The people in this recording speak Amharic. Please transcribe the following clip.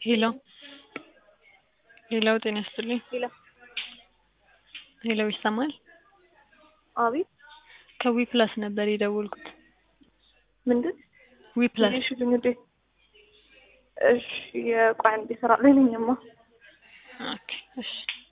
ሄሎ ሄሎ ጤና ይስጥልኝ። ሄሎ ሄሎ ይሰማል? አቤት ከዊ ፕላስ ነበር የደወልኩት። ምንድን ዊ ፕላስ እሺ እንዴ እሺ የቋንቋ ስራ ላይ ነኝማ። ኦኬ እሺ